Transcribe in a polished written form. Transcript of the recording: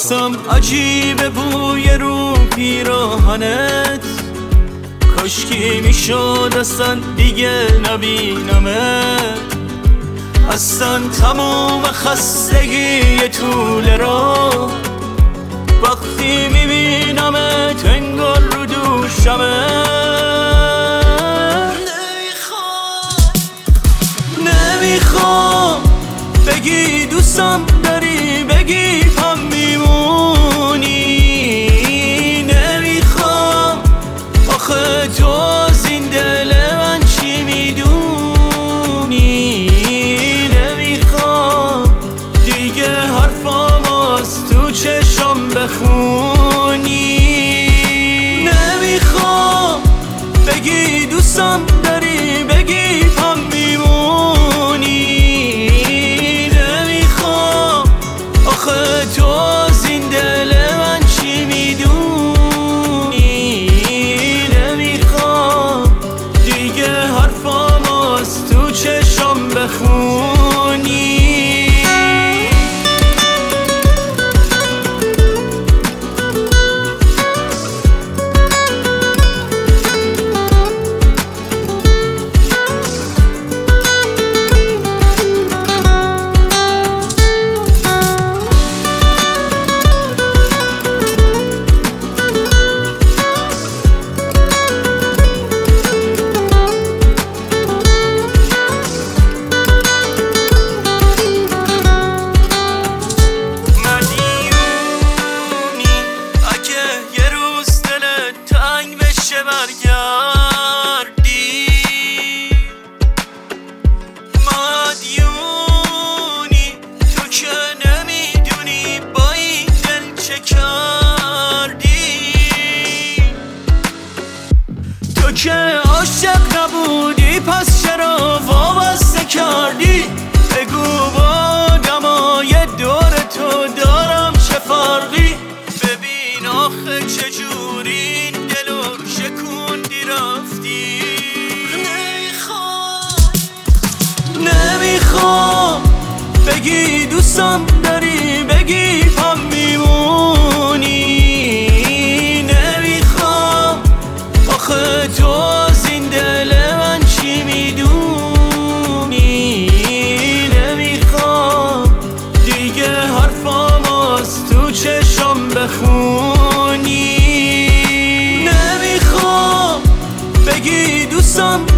واسم عجیبه بوی رو پیراهنت، کاشکی میشد اصلا دیگه نبینمت. اصلا تموم خستگی طول راه وقتی میبینمت انگار رو دوشمه. نمیخوام بگی دوستم داری، بگی هم میمونی. نمیخوام آخه تو از این دل من چی میدونی. نمیخوام دیگه حرفام از تو چشم بخونی. نمیخوام بگی دوستم داری، بگی هم میمونی. نمیخوام آخه تو از این دل من چی میدونی. نمیخوام دیگه حرفام از تو چشم بخونی. برگردی مدیونی تو که نمیدونی با این دل چه کردی. تو که عاشق نبودی پس چرا وابسته کردی. بگو با دمای دور تو دارم چه فرقی. ببین آخه چجوری نمیخوام بگی دوستم داری، بگی هم میمونی. نمیخوام آخه تو از این دل من چی میدونی. نمیخوام دیگه حرفام از تو چشم بخونی. نمیخوام بگی دوستم